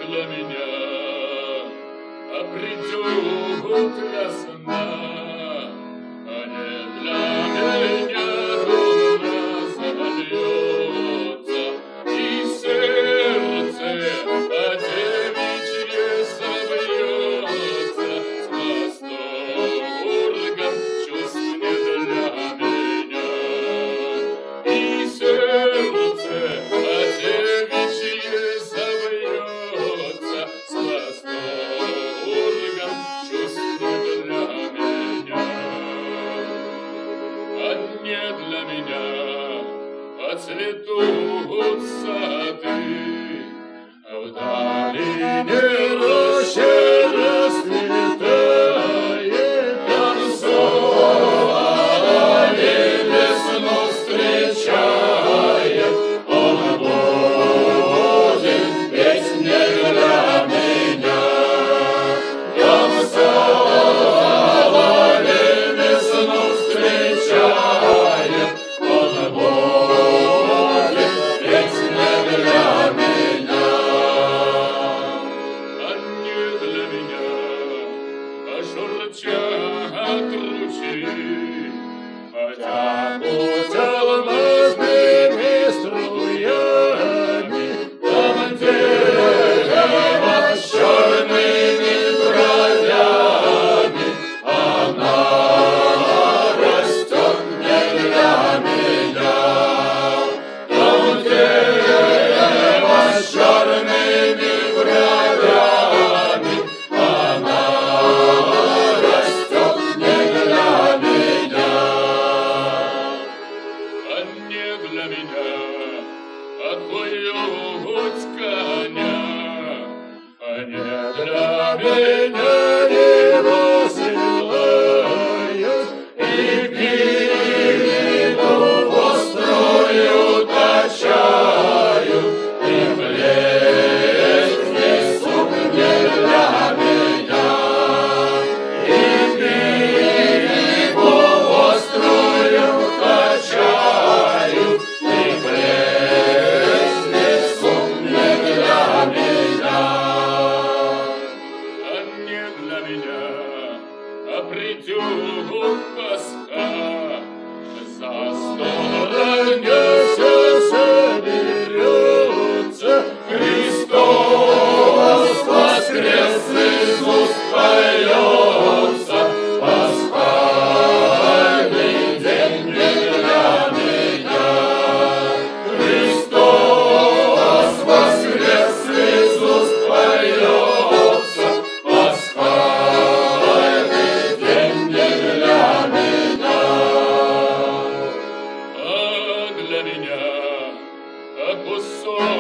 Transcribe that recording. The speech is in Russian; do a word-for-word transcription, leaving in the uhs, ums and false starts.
для меня, а придет весна, а не для меня луна зальется, и сердце по-девичьи забьется, с восторгом чувств не для меня, и сердце по-девичьи забьется, с восторгом чувств не для меня, а не для меня, поцветут сады, а в долине роще расцветает, там соловей весну встречает, он будет петь не для меня, там соловей весну встречает, он будет петь не для меня, а не для меня, а журчат ручьи, хотя путь алмазными струями, там дерево с черными бровями, она растет не для меня, там дерево с черными бровями, она растет не для меня, а не для меня, отпоют коня, а не для меня его силают, и пилу острую точают, и плеть несут не для меня, и пилу острую точают, и плеть несут не для меня, а не для меня, а придет Пасха, за стол раньше соберется, Христос воскрес, Иисус поется, пасхальный день не для меня, Христос воскрес, Иисус поется, пасхальный день не для меня, а для меня, а кусок